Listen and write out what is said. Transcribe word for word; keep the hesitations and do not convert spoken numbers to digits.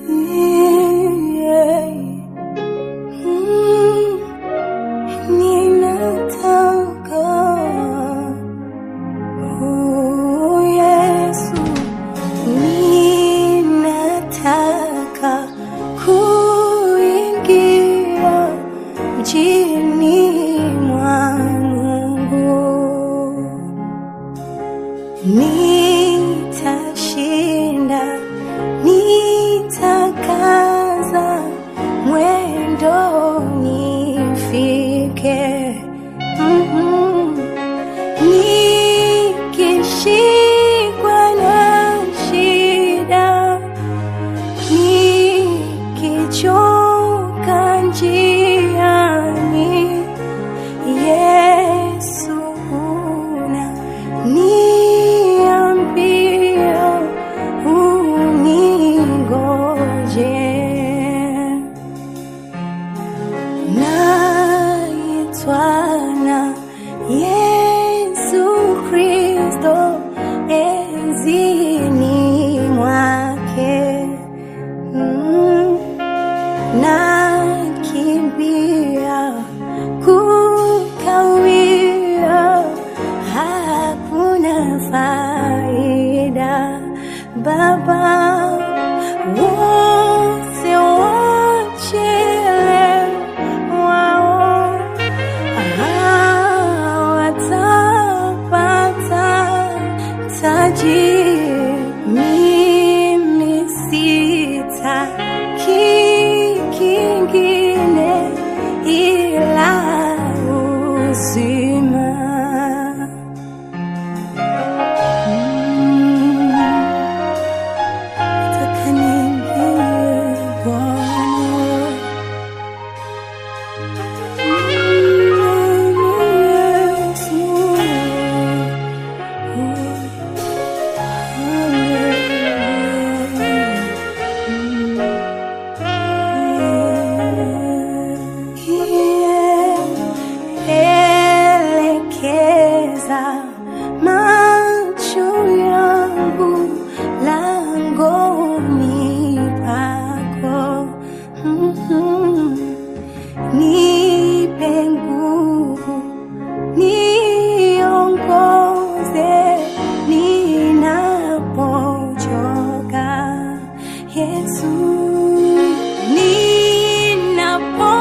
Nitashinda, nitakaza mwendo nifike. Mm-hmm. Nikishikwa na shida, nikichoka njiani, Yesu una niambia uningoje. Naitwa na Yesu Kristo enzini mwake. Mm. Nakimbia kukawia, hakuna faida. Baba wote wachelewa hawatapata taji. Mimi sitaki kingine ila uzima. Macho yangu langoni pako. Mm-hmm. Nipe nguvu, niongoze ninapochoka. Yesu, ninapo